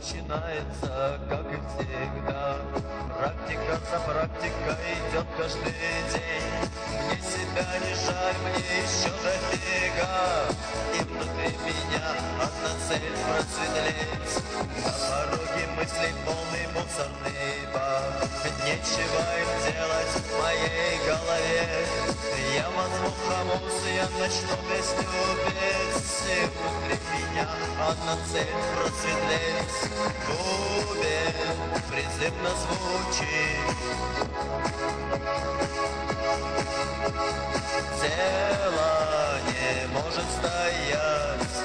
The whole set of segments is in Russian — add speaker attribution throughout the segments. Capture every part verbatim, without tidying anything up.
Speaker 1: начинается, как и всегда. Практика за практикой идет каждый день. Мне себя не жаль, мне еще дофига. И внутри меня одна цель — просветлеть. На пороге мыслей полный мусорный бак. Нечего им делать в моей голове. Я возьму хомус, я начну песню петь. И внутри меня одна цель — просветлеть. В губе призывно звучит. Тело не может стоять.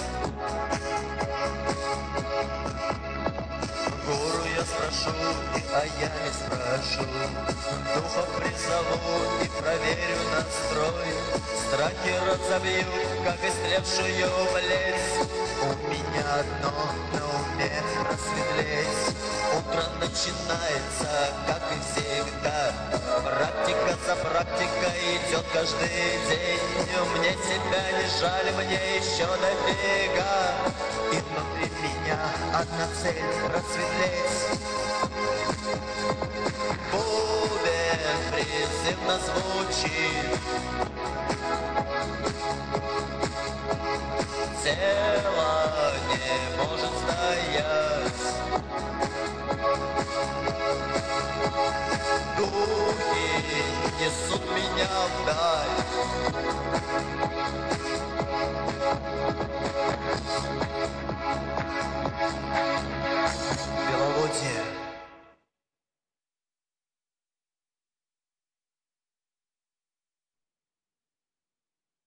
Speaker 1: Гору я спрошу, а я не спрошу. Духов призову и проверю настрой. Страхи разобью, как истлевшую плеть. У меня одно на уме — просветлеть. Утро начинается, как и всегда. Практика за практикой идет каждый день. Мне себя не жаль, мне еще дофига. И внутри меня одна цель — просветлеть. Бубен призывно звучит. Тело не может стоять. Духи несут меня вдаль.